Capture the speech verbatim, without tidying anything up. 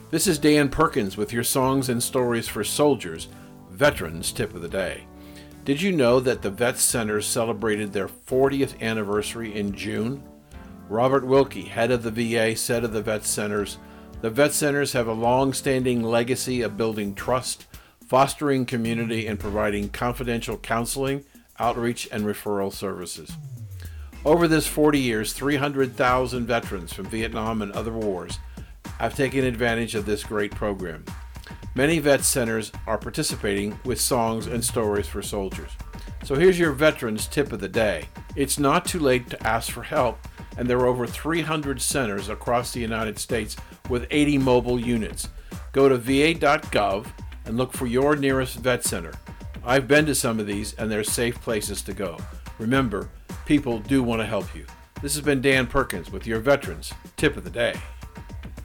This is Dan Perkins with your Songs and Stories for Soldiers, Veterans Tip of the Day. Did you know that the Vet Centers celebrated their fortieth anniversary in June? Robert Wilkie, head of the V A, said of the Vet Centers, "The Vet Centers have a long-standing legacy of building trust, fostering community, and providing confidential counseling, outreach, and referral services." Over this forty years, three hundred thousand veterans from Vietnam and other wars have taken advantage of this great program. Many vet centers are participating with Songs and Stories for Soldiers. So here's your Veterans Tip of the Day. It's not too late to ask for help, and there are over three hundred centers across the United States with eighty mobile units. Go to v a dot gov and look for your nearest vet center. I've been to some of these, and they're safe places to go. Remember, people do want to help you. This has been Dan Perkins with your Veterans Tip of the Day.